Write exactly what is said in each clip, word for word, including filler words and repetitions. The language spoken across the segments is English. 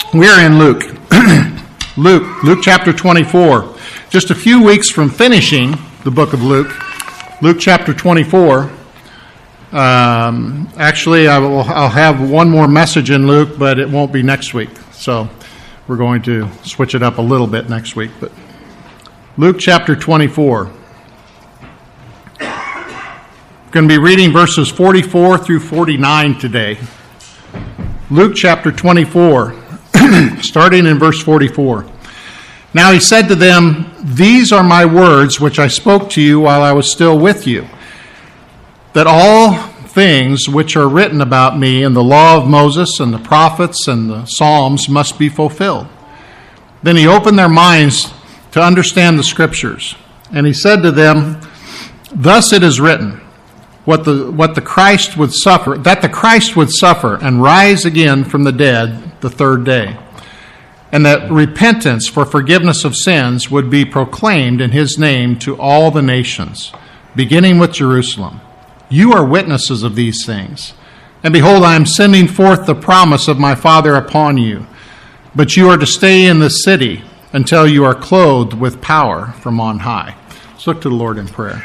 We're in Luke. Luke, Luke chapter twenty-four. Just a few weeks from finishing the book of Luke. Luke chapter twenty-four. Um, actually, I will, I'll have one more message in Luke, but it won't be next week. So we're going to switch it up a little bit next week. But Luke chapter twenty-four. We're going to be reading verses forty-four through forty-nine today. Luke chapter twenty-four, starting in verse forty-four. Now he said to them, "These are my words which I spoke to you while I was still with you, that all things which are written about me in the law of Moses and the prophets and the Psalms must be fulfilled." Then he opened their minds to understand the Scriptures. And he said to them, "Thus it is written, what the what the Christ would suffer, that the Christ would suffer and rise again from the dead the third day, and that repentance for forgiveness of sins would be proclaimed in his name to all the nations, beginning with Jerusalem. You are witnesses of these things. And behold, I am sending forth the promise of my Father upon you, but you are to stay in the city until you are clothed with power from on high." Let's look to the Lord in prayer.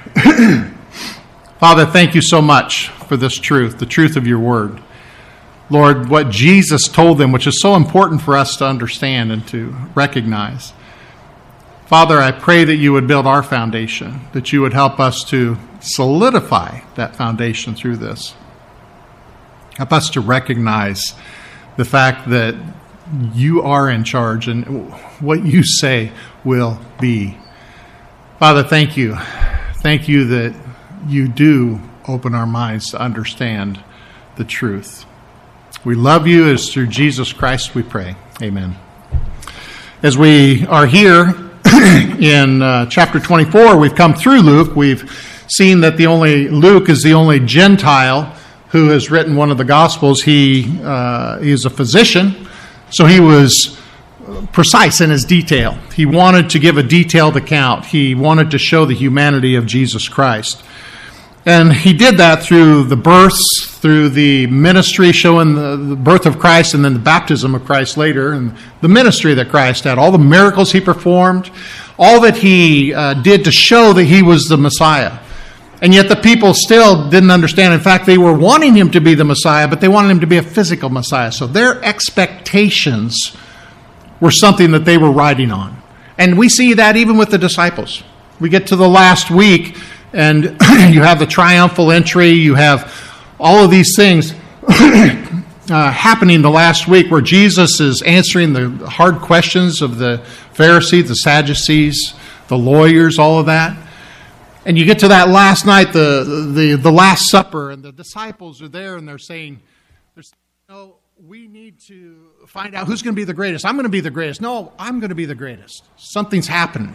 Father, thank you so much for this truth, the truth of your word. Lord, what Jesus told them, which is so important for us to understand and to recognize. Father, I pray that you would build our foundation, that you would help us to solidify that foundation through this. Help us to recognize the fact that you are in charge and what you say will be. Father, thank you. Thank you that you do open our minds to understand the truth. We love you. As through Jesus Christ we pray. Amen. As we are here in uh, chapter twenty-four, we've come through Luke. We've seen that the only Luke is the only Gentile who has written one of the Gospels. He, uh, he is a physician, so he was precise in his detail. He wanted to give a detailed account. He wanted to show the humanity of Jesus Christ. And he did that through the births, through the ministry, showing the, the birth of Christ and then the baptism of Christ later, and the ministry that Christ had, all the miracles he performed, all that he uh, did to show that he was the Messiah. And yet the people still didn't understand. In fact, they were wanting him to be the Messiah, but they wanted him to be a physical Messiah. So their expectations were something that they were riding on. And we see that even with the disciples. We get to the last week, and you have the triumphal entry, you have all of these things uh, happening the last week where Jesus is answering the hard questions of the Pharisees, the Sadducees, the lawyers, all of that. And you get to that last night, the the, the Last Supper, and the disciples are there and they're saying, they're saying, no, we need to find out who's going to be the greatest. I'm going to be the greatest. No, I'm going to be the greatest. Something's happening.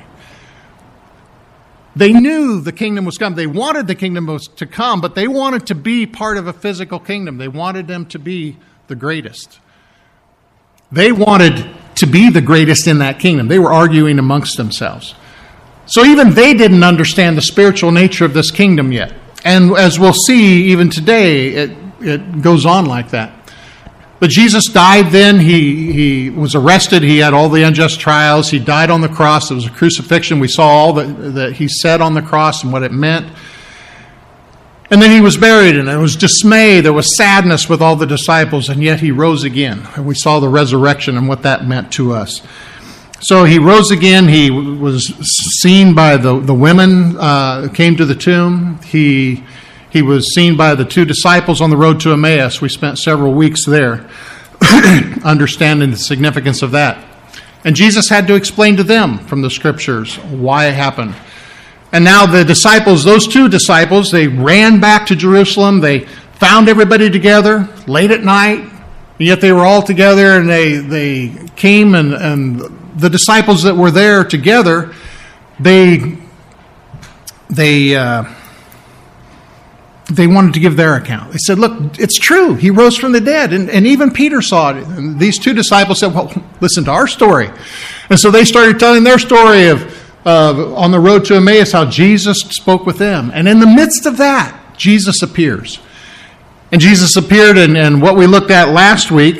They knew the kingdom was coming. They wanted the kingdom to come, but they wanted to be part of a physical kingdom. They wanted them to be the greatest. They wanted to be the greatest in that kingdom. They were arguing amongst themselves. So even they didn't understand the spiritual nature of this kingdom yet. And as we'll see even today, it, it goes on like that. But Jesus died then. He he was arrested. He had all the unjust trials. He died on the cross. There was a crucifixion. We saw all that, that he said on the cross and what it meant. And then he was buried, and there was dismay. There was sadness with all the disciples, and yet he rose again. And we saw the resurrection and what that meant to us. So he rose again. He was seen by the, the women uh, who came to the tomb. He... He was seen by the two disciples on the road to Emmaus. We spent several weeks there understanding the significance of that. And Jesus had to explain to them from the Scriptures why it happened. And now the disciples, those two disciples, they ran back to Jerusalem. They found everybody together late at night. And yet they were all together, and they, they came, and, and the disciples that were there together, they... they uh, They wanted to give their account. They said, look, it's true. He rose from the dead. And, and even Peter saw it. And these two disciples said, well, listen to our story. And so they started telling their story of uh, on the road to Emmaus, how Jesus spoke with them. And in the midst of that, Jesus appears. And Jesus appeared, and, and what we looked at last week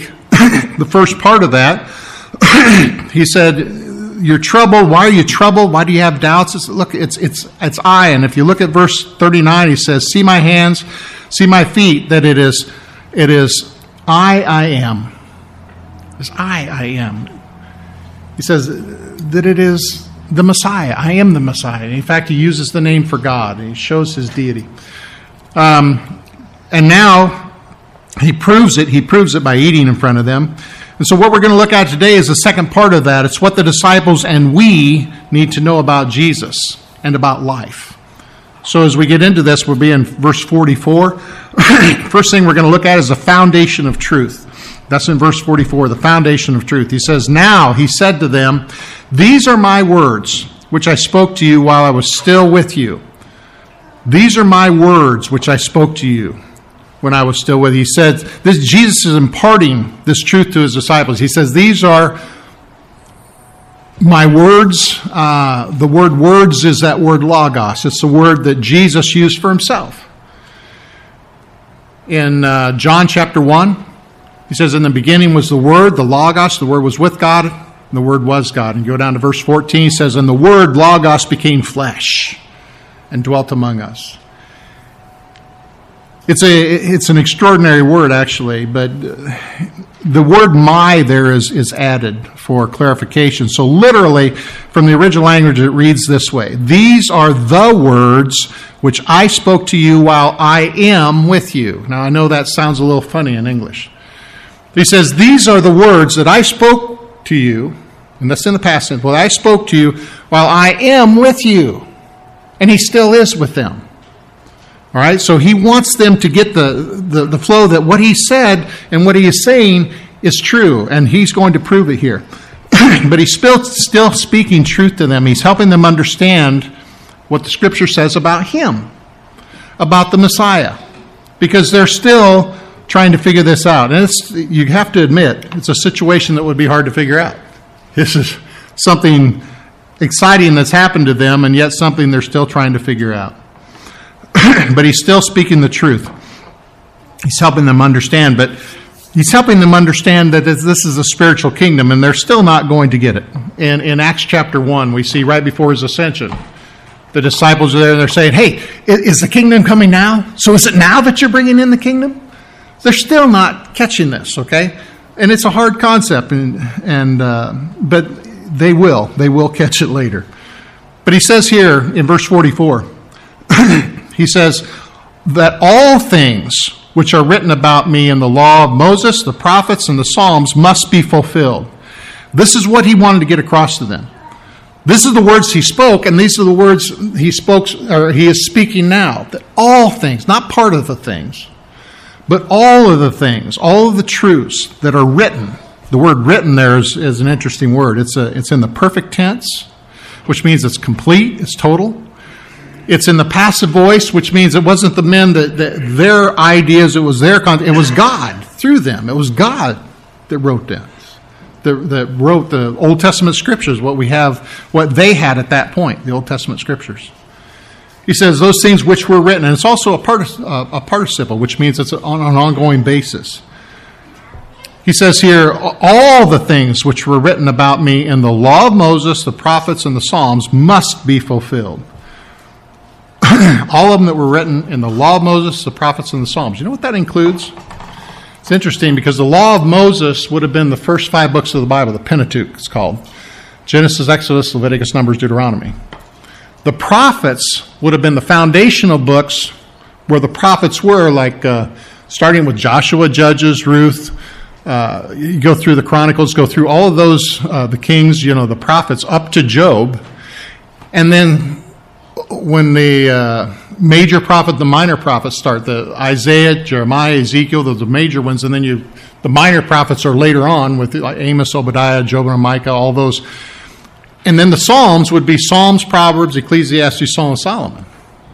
the first part of that, he said, you're troubled. Why are you troubled? Why do you have doubts? It's, look, it's it's it's I. And if you look at verse thirty-nine, he says, see my hands, see my feet, that it is it is I, I am. It's I, I am. He says that it is the Messiah. I am the Messiah. In fact, he uses the name for God. And he shows his deity. Um, and now he proves it. He proves it by eating in front of them. And so what we're going to look at today is the second part of that. It's what the disciples and we need to know about Jesus and about life. So as we get into this, we'll be in verse forty-four. First thing we're going to look at is the foundation of truth. That's in verse forty-four, the foundation of truth. He says, now, he said to them, these are my words, which I spoke to you while I was still with you. These are my words, which I spoke to you when I was still with you. He said, this, Jesus is imparting this truth to his disciples. He says, these are my words. Uh, the word words is that word logos. It's the word that Jesus used for himself. In uh, John chapter one, he says, in the beginning was the word, the logos. The word was with God, and the word was God. And you go down to verse fourteen, he says, and the word logos became flesh and dwelt among us. It's a it's an extraordinary word, actually, but the word my there is, is added for clarification. So literally, from the original language, it reads this way. These are the words which I spoke to you while I am with you. Now, I know that sounds a little funny in English. He says, these are the words that I spoke to you, and that's in the past tense, well, I spoke to you while I am with you. And he still is with them. All right, so he wants them to get the, the, the flow that what he said and what he is saying is true, and he's going to prove it here. But he's still, still speaking truth to them. He's helping them understand what the Scripture says about him, about the Messiah, because they're still trying to figure this out. And it's, you have to admit, it's a situation that would be hard to figure out. This is something exciting that's happened to them, and yet something they're still trying to figure out. But he's still speaking the truth. He's helping them understand, but he's helping them understand that this is a spiritual kingdom, and they're still not going to get it. And in Acts chapter one, we see right before his ascension, the disciples are there, and they're saying, hey, is the kingdom coming now? So is it now that you're bringing in the kingdom? They're still not catching this, okay? And it's a hard concept, and, and uh, but they will. They will catch it later. But he says here in verse forty-four, he says that all things which are written about me in the law of Moses, the prophets, and the Psalms must be fulfilled. This is what he wanted to get across to them. This is the words he spoke, and these are the words he spoke, or he is speaking now. That all things, not part of the things, but all of the things, all of the truths that are written. The word written there is, is an interesting word. It's a, it's in the perfect tense, which means it's complete, it's total. It's in the passive voice, which means it wasn't the men that, that their ideas, it was their content. It was God through them. It was God that wrote them, that, that wrote the Old Testament scriptures, what we have, what they had at that point, the Old Testament scriptures. He says those things which were written, and it's also a, partic- uh, a participle, which means it's on an ongoing basis. He says here, all the things which were written about me in the law of Moses, the prophets, and the Psalms must be fulfilled. All of them that were written in the law of Moses, the prophets, and the Psalms. You know what that includes? It's interesting because the law of Moses would have been the first five books of the Bible, the Pentateuch it's called. Genesis, Exodus, Leviticus, Numbers, Deuteronomy. The prophets would have been the foundational books where the prophets were, like uh, starting with Joshua, Judges, Ruth. Uh, you go through the Chronicles, go through all of those, uh, the kings, you know, the prophets, up to Job. And then when the uh, major prophet, the minor prophets start, the Isaiah, Jeremiah, Ezekiel, those are the major ones, and then you, the minor prophets are later on with like Amos, Obadiah, Job, and Micah, all those. And then the Psalms would be Psalms, Proverbs, Ecclesiastes, Song of Solomon.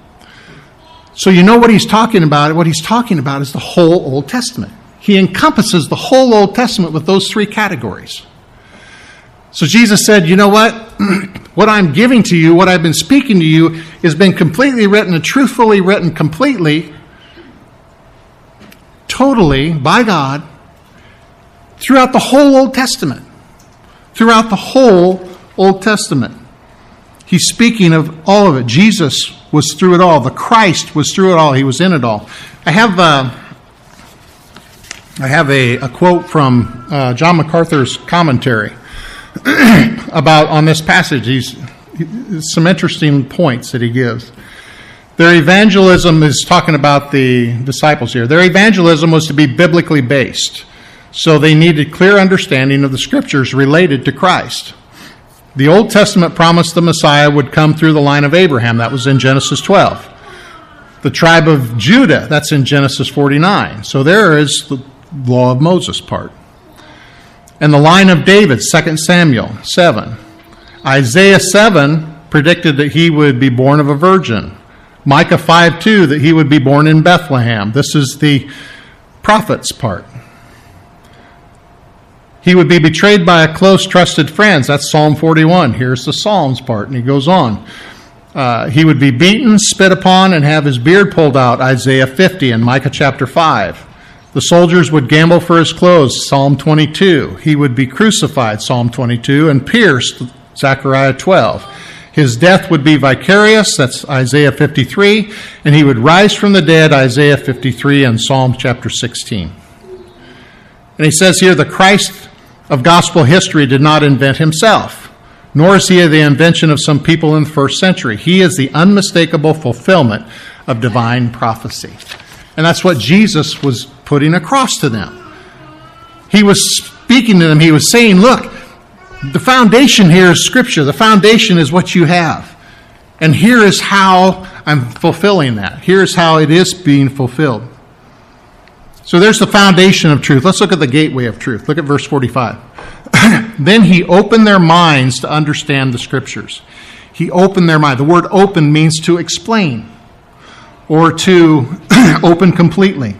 So you know what he's talking about. What he's talking about is the whole Old Testament. He encompasses the whole Old Testament with those three categories. So Jesus said, you know what? What I'm giving to you, what I've been speaking to you, has been completely written and truthfully written completely, totally, by God, throughout the whole Old Testament. Throughout the whole Old Testament. He's speaking of all of it. Jesus was through it all. The Christ was through it all. He was in it all. I have uh, I have a, a quote from uh, John MacArthur's commentary about on this passage. He's some interesting points that he gives. Their evangelism is talking about the disciples here. Their evangelism was to be biblically based, so they needed clear understanding of the scriptures related to Christ. The Old Testament promised the Messiah would come through the line of Abraham. That was in Genesis twelve. The tribe of Judah, that's in Genesis forty-nine. So there is the law of Moses part. And the line of David, Second Samuel seven. Isaiah seven predicted that he would be born of a virgin. Micah five two, that he would be born in Bethlehem. This is the prophet's part. He would be betrayed by a close, trusted friend. That's Psalm forty-one. Here's the Psalms part, and he goes on. Uh, he would be beaten, spit upon, and have his beard pulled out. Isaiah fifty and Micah chapter five. The soldiers would gamble for his clothes. Psalm twenty-two. He would be crucified. Psalm twenty-two. And pierced. Zechariah twelve. His death would be vicarious. That's Isaiah fifty-three. And he would rise from the dead. Isaiah fifty-three and Psalm chapter sixteen. And he says here, the Christ of gospel history did not invent himself, nor is he the invention of some people in the first century. He is the unmistakable fulfillment of divine prophecy. And that's what Jesus was putting across to them. He was speaking to them. He was saying, look, the foundation here is Scripture. The foundation is what you have. And here is how I'm fulfilling that. Here's how it is being fulfilled. So there's the foundation of truth. Let's look at the gateway of truth. Look at verse forty-five. Then he opened their minds to understand the Scriptures. He opened their mind. The word open means to explain or to open completely.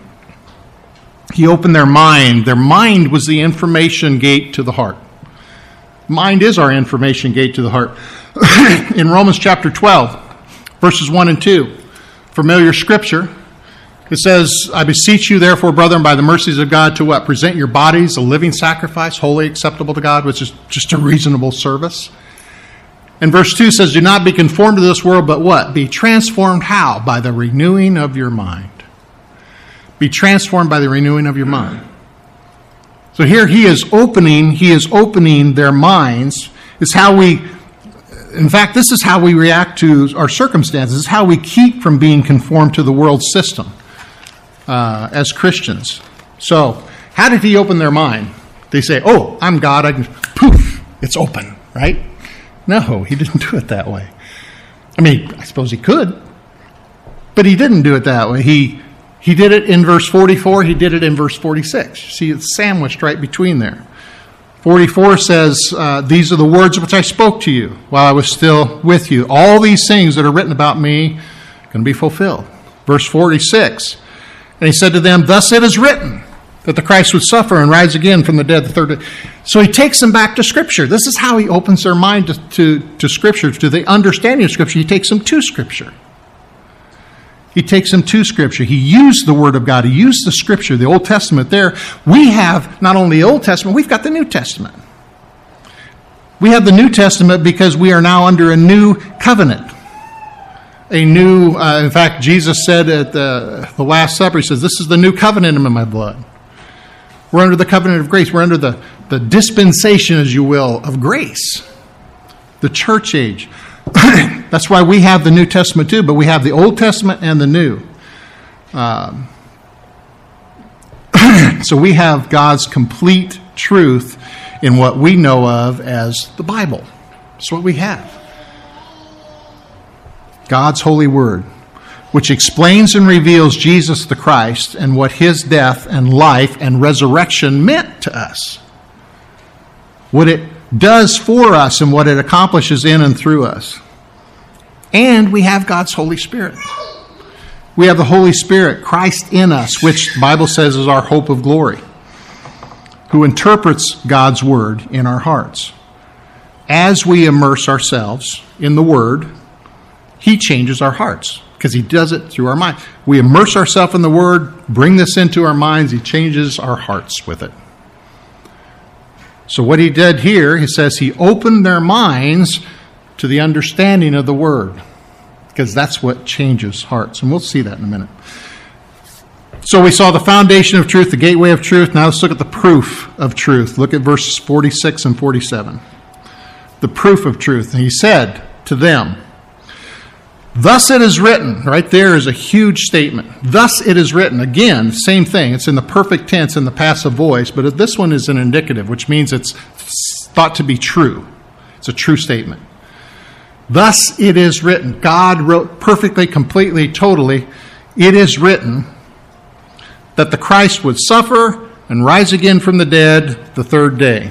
He opened their mind. Their mind was the information gate to the heart. Mind is our information gate to the heart. In Romans chapter twelve, verses one and two, familiar scripture, it says, I beseech you, therefore, brethren, by the mercies of God, to what? Present your bodies a living sacrifice, wholly acceptable to God, which is just a reasonable service. And verse two says, do not be conformed to this world, but what? Be transformed how? By the renewing of your mind. Be transformed by the renewing of your mind. So here he is opening, he is opening their minds. It's how we, in fact, this is how we react to our circumstances. It's how we keep from being conformed to the world system. Uh, as Christians. So, how did he open their mind? They say, oh, I'm God, I can, poof, it's open, right? No, he didn't do it that way. I mean, I suppose he could, but he didn't do it that way. He he did it in verse forty-four, he did it in verse forty-six. See, it's sandwiched right between there. forty-four says, uh, these are the words which I spoke to you while I was still with you. All these things that are written about me are going to be fulfilled. Verse forty-six, and he said to them, thus it is written, that the Christ would suffer and rise again from the dead the third day. So he takes them back to Scripture. This is how he opens their mind to, to, to Scripture, to the understanding of Scripture. He takes them to Scripture. He takes them to Scripture. He used the Word of God. He used the Scripture, the Old Testament there. We have not only the Old Testament, we've got the New Testament. We have the New Testament because we are now under a new covenant. A new, uh, in fact, Jesus said at the, the Last Supper, he says, this is the new covenant in my blood. We're under the covenant of grace. We're under the, the dispensation, as you will, of grace. The church age. That's why we have the New Testament too, but we have the Old Testament and the New. Um, so we have God's complete truth in what we know of as the Bible. That's what we have. God's holy word, which explains and reveals Jesus the Christ and what his death and life and resurrection meant to us. What it does for us and what it accomplishes in and through us. And we have God's Holy Spirit. We have the Holy Spirit, Christ in us, which the Bible says is our hope of glory, who interprets God's word in our hearts. As we immerse ourselves in the word, he changes our hearts because he does it through our mind. We immerse ourselves in the word, bring this into our minds, he changes our hearts with it. So what he did here, he says he opened their minds to the understanding of the word, because that's what changes hearts. And we'll see that in a minute. So we saw the foundation of truth, the gateway of truth. Now let's look at the proof of truth. Look at verses forty-six and forty-seven. The proof of truth. And he said to them, thus it is written. Right there is a huge statement. Thus it is written. Again, same thing. It's in the perfect tense in the passive voice, but this one is an indicative, which means it's thought to be true. It's a true statement. Thus it is written. God wrote perfectly, completely, totally. It is written that the Christ would suffer and rise again from the dead the third day.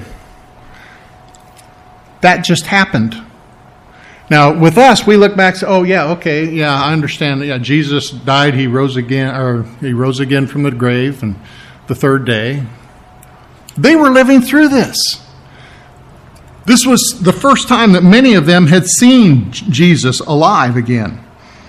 That just happened. Now, with us, we look back and say, oh, yeah, okay, yeah, I understand. Yeah, Jesus died, he rose again, or he rose again from the grave and the third day. They were living through this. This was the first time that many of them had seen Jesus alive again.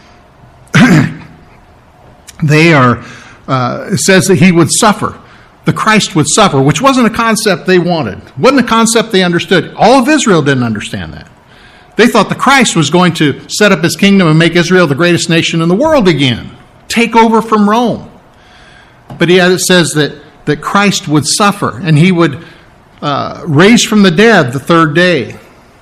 They are, uh, it says that he would suffer. The Christ would suffer, which wasn't a concept they wanted. Wasn't a concept they understood. All of Israel didn't understand that. They thought the Christ was going to set up his kingdom and make Israel the greatest nation in the world again. Take over from Rome. But he, it says that, that Christ would suffer and he would uh, raise from the dead the third day.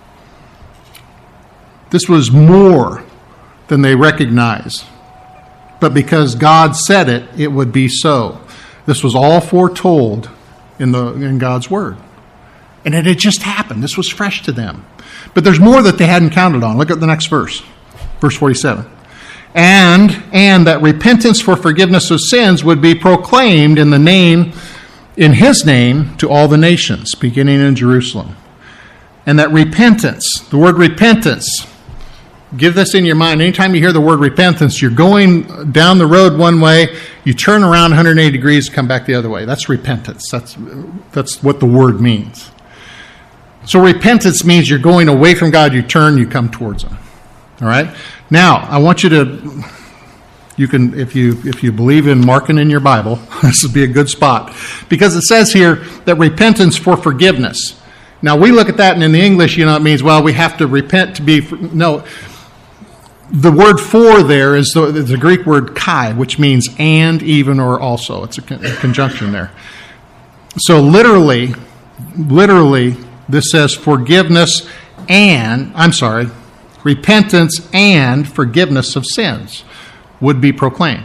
This was more than they recognized. But because God said it, it would be so. This was all foretold in the in God's word. And it had just happened. This was fresh to them. But there's more that they hadn't counted on. Look at the next verse. Verse forty-seven. And, and that repentance for forgiveness of sins would be proclaimed in the name, in his name, to all the nations, beginning in Jerusalem. And that repentance, the word repentance, give this in your mind. Anytime you hear the word repentance, you're going down the road one way, you turn around one hundred eighty degrees, come back the other way. That's repentance. That's, that's what the word means. So repentance means you're going away from God, you turn, you come towards him. All right? Now, I want you to, you can, if you if you believe in marking in your Bible, this would be a good spot. Because it says here that repentance for forgiveness. Now, we look at that, and in the English, you know, it means, well, we have to repent to be, no. The word for there is the, the Greek word kai, which means and, even, or also. It's a, con- a conjunction there. So literally, literally, this says forgiveness and, I'm sorry, repentance and forgiveness of sins would be proclaimed.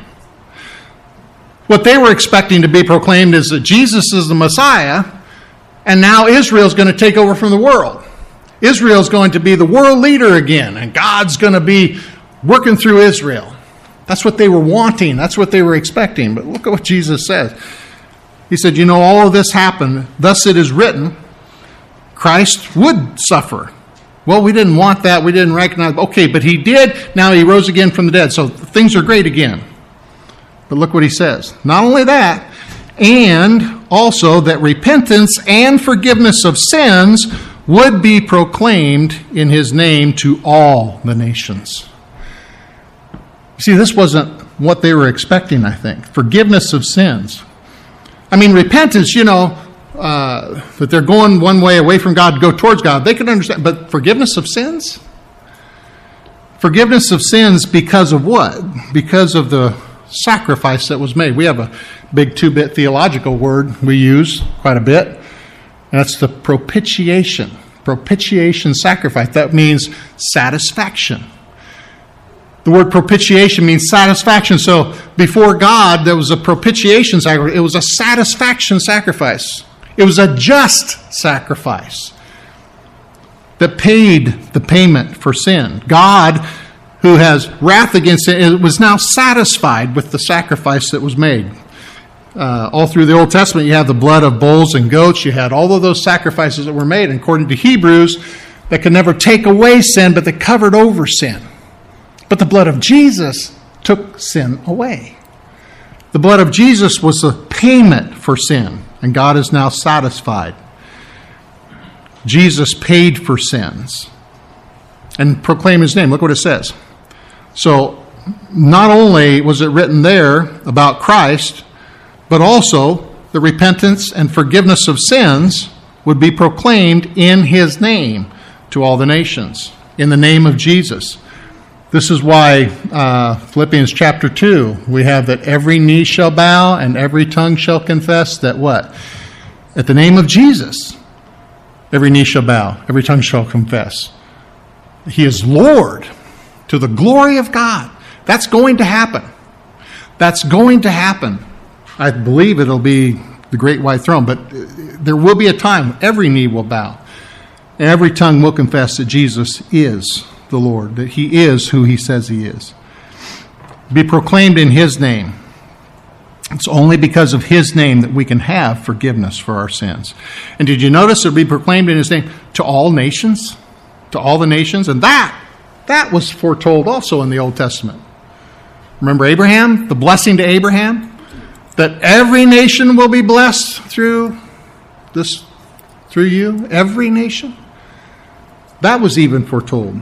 What they were expecting to be proclaimed is that Jesus is the Messiah, and now Israel's going to take over from the world. Israel's going to be the world leader again, and God's going to be working through Israel. That's what they were wanting. That's what they were expecting. But look at what Jesus says. He said, you know, all of this happened. Thus it is written, Christ would suffer. Well, we didn't want that. We didn't recognize. Okay, but he did. Now he rose again from the dead. So things are great again. But look what he says. Not only that, and also that repentance and forgiveness of sins would be proclaimed in his name to all the nations. See, this wasn't what they were expecting, I think. Forgiveness of sins. I mean, repentance, you know, uh, that they're going one way away from God to go towards God. They could understand. But forgiveness of sins? Forgiveness of sins because of what? Because of the sacrifice that was made. We have a big two-bit theological word we use quite a bit. And that's the propitiation. Propitiation sacrifice. That means satisfaction. The word propitiation means satisfaction. So before God, there was a propitiation sacrifice. It was a satisfaction sacrifice. It was a just sacrifice that paid the payment for sin. God, who has wrath against sin, was now satisfied with the sacrifice that was made. Uh, all through the Old Testament, you have the blood of bulls and goats. You had all of those sacrifices that were made, and according to Hebrews, that could never take away sin, but that covered over sin. But the blood of Jesus took sin away. The blood of Jesus was the payment for sin, and God is now satisfied. Jesus paid for sins. And proclaim his name. Look what it says. So, not only was it written there about Christ, but also the repentance and forgiveness of sins would be proclaimed in his name to all the nations, in the name of Jesus. This is why uh, Philippians chapter two, we have that every knee shall bow and every tongue shall confess that what? At the name of Jesus, every knee shall bow, every tongue shall confess. He is Lord to the glory of God. That's going to happen. That's going to happen. I believe it'll be the great white throne, but there will be a time when every knee will bow and every tongue will confess that Jesus is the Lord, that he is who he says he is. Be proclaimed in his name. It's only because of his name that we can have forgiveness for our sins. And did you notice it'll be proclaimed in his name to all nations? To all the nations? And that, that was foretold also in the Old Testament. Remember Abraham? The blessing to Abraham? That every nation will be blessed through this, through you. Every nation. That was even foretold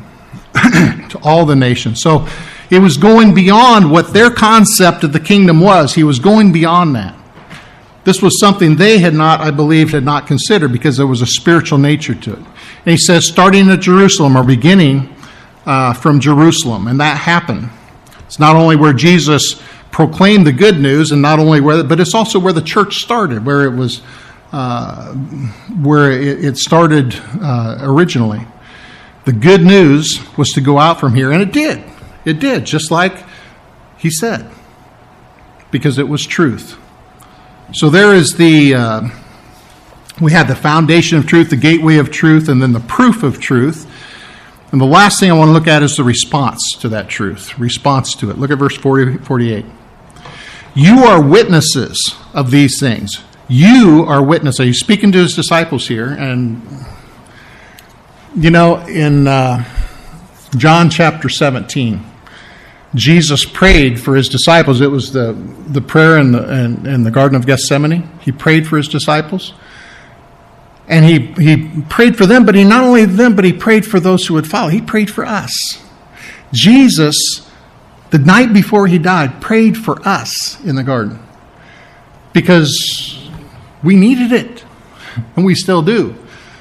to all the nations. So it was going beyond what their concept of the kingdom was. He was going beyond that. This was something they had not, I believe, had not considered because there was a spiritual nature to it. And he says, starting at Jerusalem, or beginning uh, from Jerusalem. And that happened. It's not only where Jesus proclaimed the good news, and not only where, but it's also where the church started, where it was, uh, where it, it started uh, originally. The good news was to go out from here, and it did. It did, just like he said, because it was truth. So there is the, uh, we have the foundation of truth, the gateway of truth, and then the proof of truth. And the last thing I want to look at is the response to that truth, response to it. Look at verse forty, forty-eight. You are witnesses of these things. You are witnesses. He's speaking to his disciples here, and you know, in uh, John chapter seventeen, Jesus prayed for his disciples. It was the, the prayer in the, in, in the Garden of Gethsemane. He prayed for his disciples. And he, he prayed for them, but he not only them, but he prayed for those who would follow. He prayed for us. Jesus, the night before he died, prayed for us in the garden because we needed it, and we still do.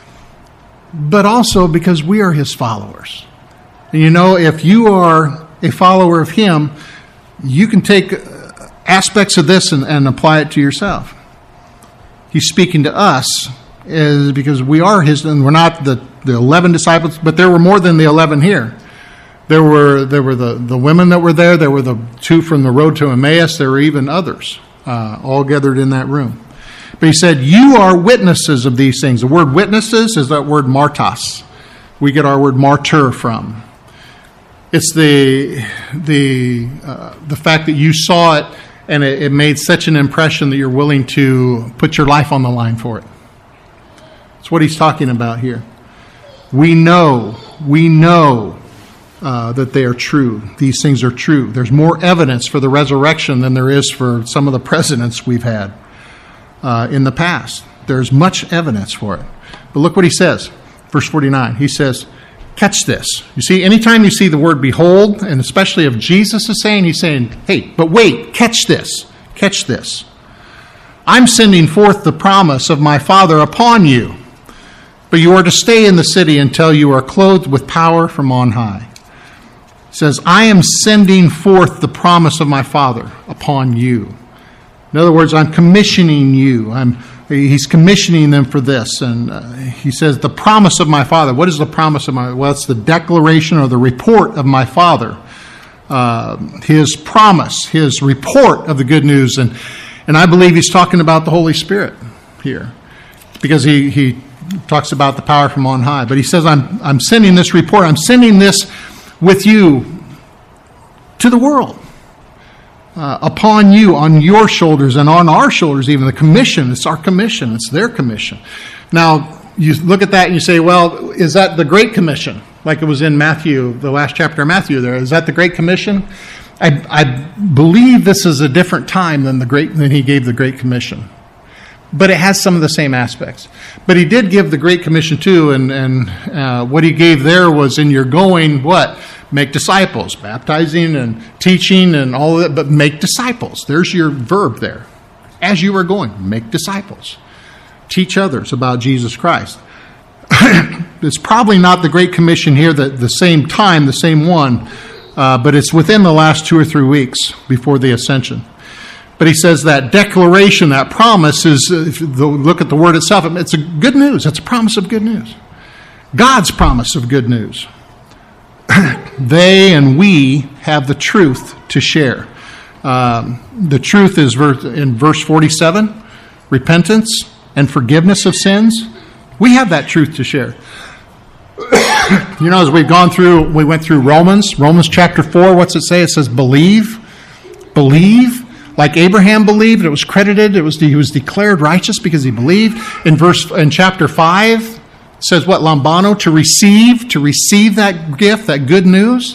But also because we are his followers. And you know, if you are a follower of him, you can take aspects of this and, and apply it to yourself. He's speaking to us is because we are his, and we're not the, the eleven disciples, but there were more than the eleven here. There were there were the, the women that were there. There were the two from the road to Emmaus. There were even others, uh, all gathered in that room. But he said, you are witnesses of these things. The word witnesses is that word martos. We get our word martyr from. It's the the uh, the fact that you saw it and it, it made such an impression that you're willing to put your life on the line for it. That's what he's talking about here. We know, we know uh, that they are true. These things are true. There's more evidence for the resurrection than there is for some of the presidents we've had uh, in the past. There's much evidence for it. But look what he says, verse forty-nine. He says, catch this. You see, anytime you see the word behold, and especially if Jesus is saying, he's saying, hey, but wait, catch this, catch this. I'm sending forth the promise of my Father upon you, but you are to stay in the city until you are clothed with power from on high. He says, I am sending forth the promise of my Father upon you. In other words, I'm commissioning you. I'm He's commissioning them for this. And uh, he says, the promise of my Father. What is the promise of my, well, it's the declaration or the report of my Father. Uh, his promise, his report of the good news. And, and I believe he's talking about the Holy Spirit here. Because he, he talks about the power from on high. But he says, I'm, I'm sending this report. I'm sending this with you to the world. Uh, upon you, on your shoulders, and on our shoulders even. The commission, it's our commission. It's their commission. Now, you look at that and you say, well, is that the Great Commission? Like it was in Matthew, the last chapter of Matthew there. Is that the Great Commission? I, I believe this is a different time than the great than he gave the Great Commission. But it has some of the same aspects. But he did give the Great Commission too, and, and uh, what he gave there was in your going, what? Make disciples, baptizing and teaching and all of that, but make disciples. There's your verb there. As you are going, make disciples. teach others about Jesus Christ. It's probably not the Great Commission here at the same time, the same one, uh, but it's within the last two or three weeks before the ascension. But he says that declaration, that promise is, if you look at the word itself, it's a good news. It's a promise of good news. God's promise of good news. They and we have the truth to share. Um, the truth is in verse forty-seven, repentance and forgiveness of sins. We have that truth to share. You know, as we've gone through, we went through Romans, Romans chapter four, what's it say? It says, believe, believe, like Abraham believed, it was credited, it was he was declared righteous because he believed. In verse, in chapter five, it says what, lambano, to receive, to receive that gift, that good news.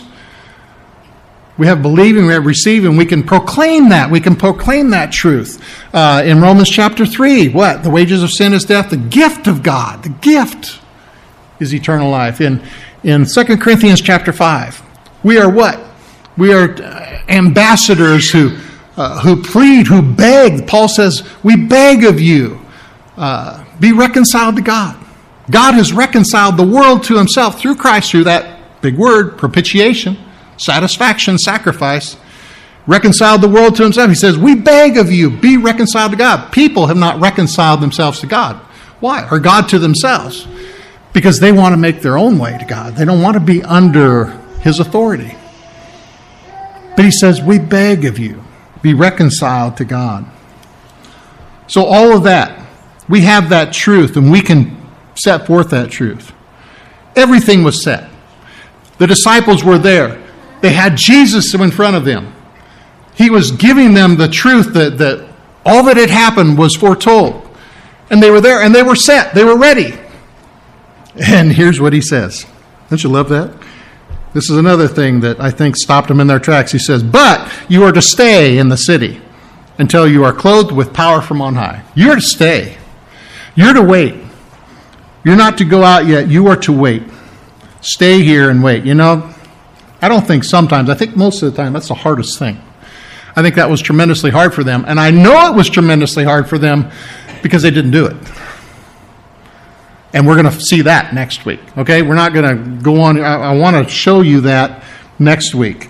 We have believing, we have receiving, we can proclaim that, we can proclaim that truth. Uh, in Romans chapter three, what? The wages of sin is death, the gift of God, the gift is eternal life. In in Second Corinthians chapter five, we are what? We are ambassadors who uh, who plead, who beg. Paul says, we beg of you, uh, be reconciled to God. God has reconciled the world to himself through Christ, through that big word, propitiation, satisfaction, sacrifice. Reconciled the world to himself. He says, we beg of you, be reconciled to God. People have not reconciled themselves to God. Why? Or God to themselves. Because they want to make their own way to God. They don't want to be under his authority. But he says, we beg of you, be reconciled to God. So all of that, we have that truth, and we can set forth that truth. Everything was set. The disciples were there. They had Jesus in front of them. He was giving them the truth that, that all that had happened was foretold. And they were there, and they were set. They were ready. And here's what he says. Don't you love that? This is another thing that I think stopped them in their tracks. He says, but you are to stay in the city until you are clothed with power from on high. You're to stay. You're to wait. You're not to go out yet. You are to wait. Stay here and wait. You know, I don't think sometimes, I think most of the time, that's the hardest thing. I think that was tremendously hard for them. And I know it was tremendously hard for them because they didn't do it. And we're going to see that next week. Okay? We're not going to go on. I, I want to show you that next week.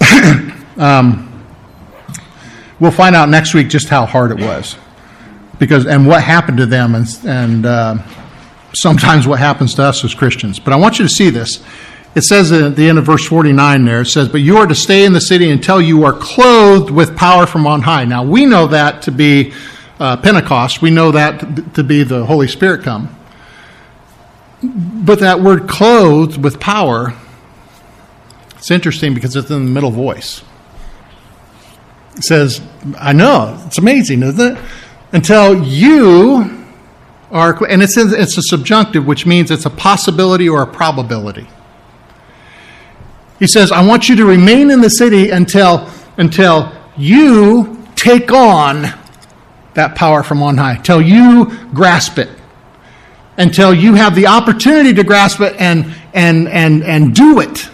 um, we'll find out next week just how hard it was. Because, and what happened to them, and, and uh, sometimes what happens to us as Christians. But I want you to see this. It says at the end of verse forty-nine there, it says, but you are to stay in the city until you are clothed with power from on high. Now, we know that to be uh, Pentecost. We know that to be the Holy Spirit come. But that word clothed with power, it's interesting because it's in the middle voice. It says, I know, it's amazing, isn't it? Until you are, and it's, it's a subjunctive, which means it's a possibility or a probability. He says, I want you to remain in the city until, until you take on that power from on high, until you grasp it, until you have the opportunity to grasp it and, and, and, and do it.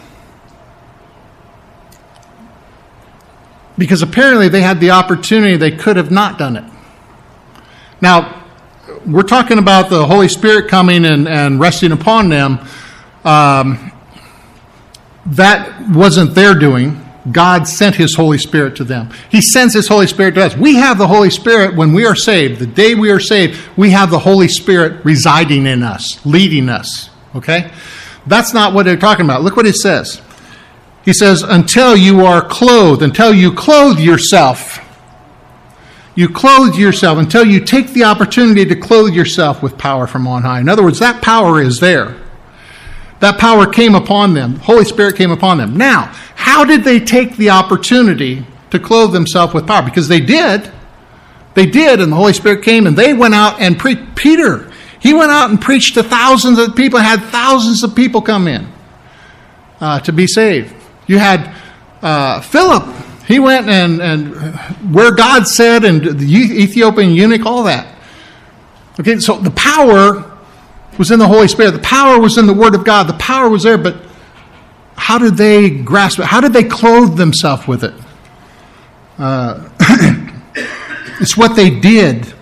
Because apparently they had the opportunity, they could have not done it. Now, we're talking about the Holy Spirit coming and, and resting upon them. Um, that wasn't their doing. God sent his Holy Spirit to them. He sends his Holy Spirit to us. We have the Holy Spirit when we are saved. The day we are saved, we have the Holy Spirit residing in us, leading us. Okay? That's not what they're talking about. Look what it says. He says, until you are clothed, until you clothe yourself. You clothe yourself until you take the opportunity to clothe yourself with power from on high. In other words, that power is there. That power came upon them. Holy Spirit came upon them. Now, how did they take the opportunity to clothe themselves with power? Because they did. They did, and the Holy Spirit came, and they went out and preached. Peter, he went out and preached to thousands of people, had thousands of people come in uh, to be saved. You had uh, Philip. He went and, and where God said, and the Ethiopian eunuch, all that. Okay, so the power was in the Holy Spirit. The power was in the Word of God. The power was there, but how did they grasp it? How did they clothe themselves with it? Uh, it's what they did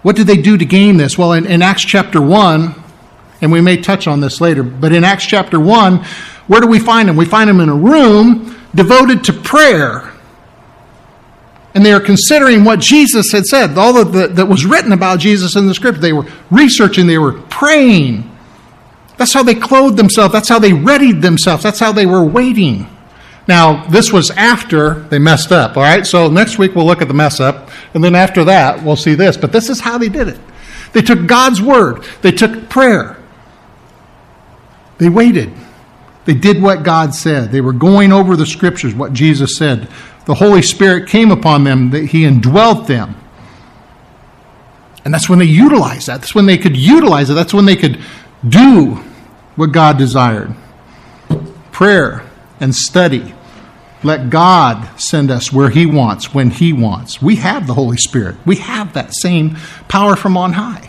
what did they do to gain this? Well, in, in Acts chapter one, and we may touch on this later, but in Acts chapter one, where do we find them? We find them in a room devoted to prayer. And they are considering what Jesus had said, all of the, that was written about Jesus in the scripture. They were researching, they were praying. That's how they clothed themselves. That's how they readied themselves. That's how they were waiting. Now, this was after they messed up, all right? So next week we'll look at the mess up, and then after that we'll see this. But this is how they did it. They took God's word. They took prayer. They waited. They did what God said. They were going over the scriptures, what Jesus said. The Holy Spirit came upon them, that He indwelt them. And that's when they utilized that. That's when they could utilize it. That's when they could do what God desired. Prayer and study. Let God send us where He wants, when He wants. We have the Holy Spirit. We have that same power from on high.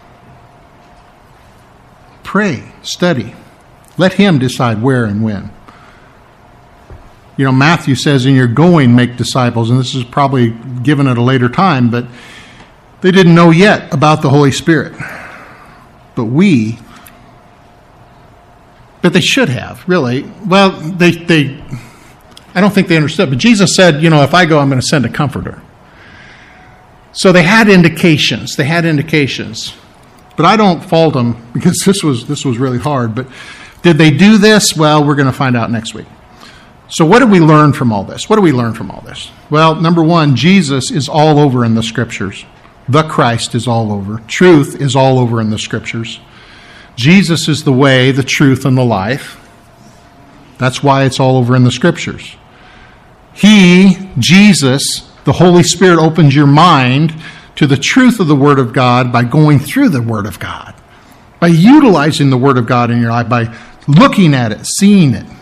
Pray, study. Let Him decide where and when. You know, Matthew says, in your going, make disciples. And this is probably given at a later time, but they didn't know yet about the Holy Spirit. But we, but they should have, really. Well, they, they, I don't think they understood. But Jesus said, you know, if I go, I'm going to send a comforter. So they had indications. They had indications. But I don't fault them, because this was this was really hard. But did they do this? Well, we're going to find out next week. So what did we learn from all this? What do we learn from all this? Well, number one, Jesus is all over in the Scriptures. The Christ is all over. Truth is all over in the Scriptures. Jesus is the way, the truth, and the life. That's why it's all over in the Scriptures. He, Jesus, the Holy Spirit, opens your mind to the truth of the Word of God by going through the Word of God, by utilizing the Word of God in your life, by looking at it, seeing it.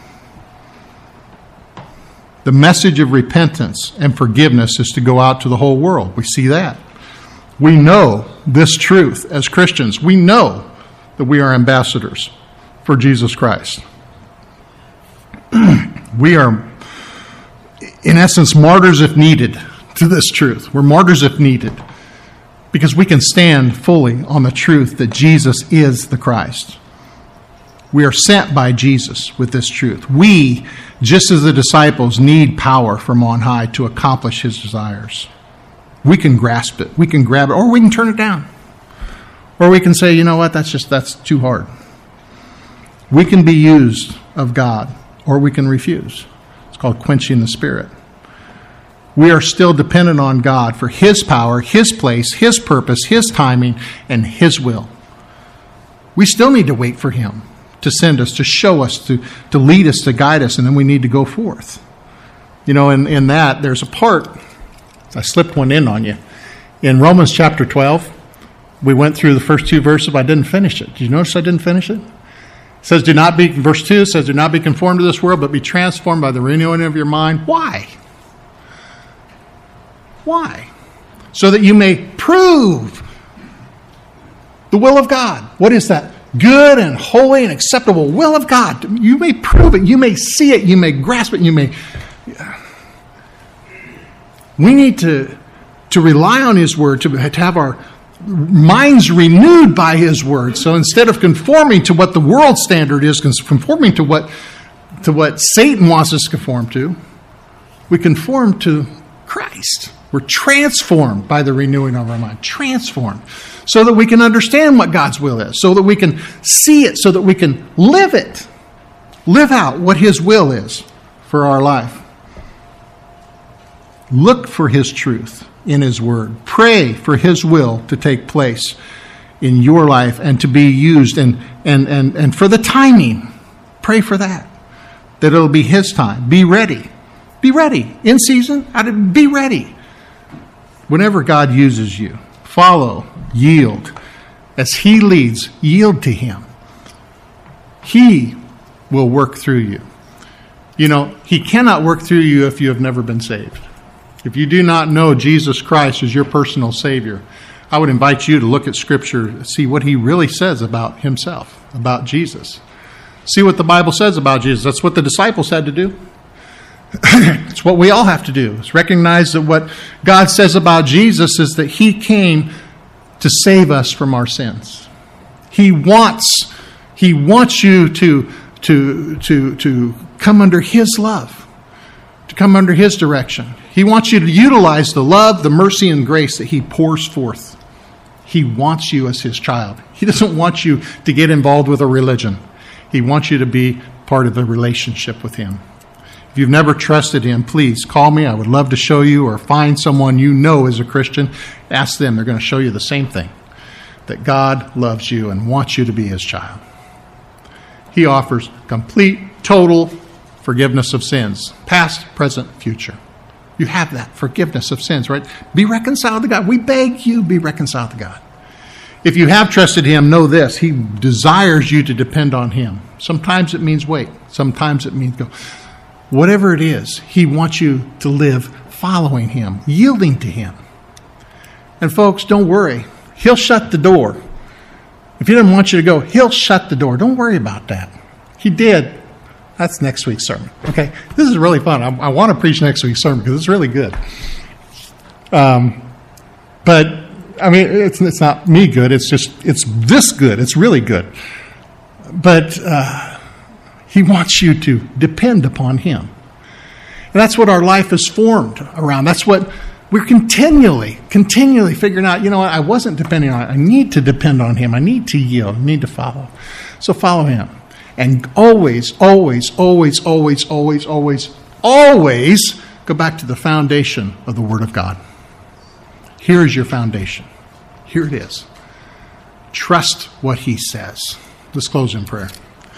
The message of repentance and forgiveness is to go out to the whole world. We see that. We know this truth as Christians. We know that we are ambassadors for Jesus Christ. We are, in essence, martyrs if needed to this truth. We're martyrs if needed, because we can stand fully on the truth that Jesus is the Christ. We are sent by Jesus with this truth. We, just as the disciples, need power from on high to accomplish His desires. We can grasp it. We can grab it, or we can turn it down. Or we can say, you know what, that's just, that's too hard. We can be used of God, or we can refuse. It's called quenching the Spirit. We are still dependent on God for His power, His place, His purpose, His timing, and His will. We still need to wait for Him to send us, to show us, to, to lead us, to guide us, and then we need to go forth. You know, in, in that, there's a part, I slipped one in on you. In Romans chapter twelve, we went through the first two verses, but I didn't finish it. Did you notice I didn't finish it? It says, do not be, verse two says, do not be conformed to this world, but be transformed by the renewing of your mind. Why? Why? So that you may prove the will of God. What is that? Good and holy and acceptable will of God. You may prove it. You may see it. You may grasp it. You may. We need to, to rely on His Word, to, to have our minds renewed by His Word. So instead of conforming to what the world standard is, conforming to what, to what Satan wants us to conform to, we conform to Christ. We're transformed by the renewing of our mind. Transformed. So that we can understand what God's will is. So that we can see it. So that we can live it. Live out what His will is for our life. Look for His truth in His Word. Pray for His will to take place in your life and to be used. And, and, and, and for the timing, pray for that. That it'll be His time. Be ready. Be ready. In season, be ready. Whenever God uses you, follow, yield. As He leads, yield to Him. He will work through you. You know, He cannot work through you if you have never been saved. If you do not know Jesus Christ as your personal Savior, I would invite you to look at Scripture, see what He really says about Himself, about Jesus. See what the Bible says about Jesus. That's what the disciples had to do. It's what we all have to do, is recognize that what God says about Jesus is that He came to save us from our sins. He wants, he wants you to, to, to, to come under his love, to come under his direction. He wants you to utilize the love, the mercy, and grace that he pours forth. He wants you as his child. He doesn't want you to get involved with a religion. He wants you to be part of the relationship with him. If you've never trusted him, please call me. I would love to show you, or find someone you know is a Christian. Ask them. They're going to show you the same thing, that God loves you and wants you to be his child. He offers complete, total forgiveness of sins, past, present, future. You have that forgiveness of sins, right? Be reconciled to God. We beg you, be reconciled to God. If you have trusted him, know this. He desires you to depend on him. Sometimes it means wait. Sometimes it means go. Whatever it is, he wants you to live following him, yielding to him. And folks, don't worry. He'll shut the door. If he doesn't want you to go, he'll shut the door. Don't worry about that. He did. That's next week's sermon. Okay, this is really fun. I, I want to preach next week's sermon because it's really good. Um, but I mean, it's it's not me good. It's just it's this good. It's really good. But uh, he wants you to depend upon him, and that's what our life is formed around. That's what we're continually, continually figuring out. You know what? I wasn't depending on it. I need to depend on him. I need to yield. I need to follow. So follow him. And always, always, always, always, always, always, always go back to the foundation of the Word of God. Here is your foundation. Here it is. Trust what he says. Let's close in prayer.